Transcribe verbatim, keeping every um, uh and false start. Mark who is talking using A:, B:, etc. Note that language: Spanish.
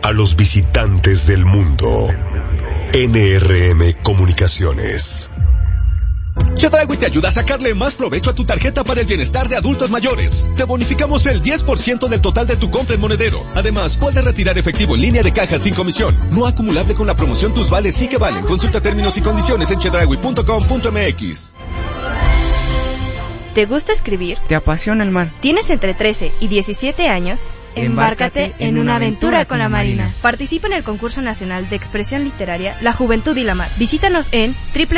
A: a los visitantes del mundo. N R M Comunicaciones.
B: Chedraui te ayuda a sacarle más provecho a tu tarjeta para el bienestar de adultos mayores. Te bonificamos el diez por ciento del total de tu compra en Monedero. Además, puedes retirar efectivo en línea de caja sin comisión. No acumulable con la promoción Tus Vales sí que valen. Consulta términos y condiciones en chedraui punto com punto m x.
C: ¿Te gusta escribir?
D: ¿Te apasiona el mar?
C: ¿Tienes entre trece y diecisiete años?
D: Embárcate en una aventura con la Marina.
C: Participa en el concurso nacional de expresión literaria La Juventud y la Mar. Visítanos en doble u doble u doble u punto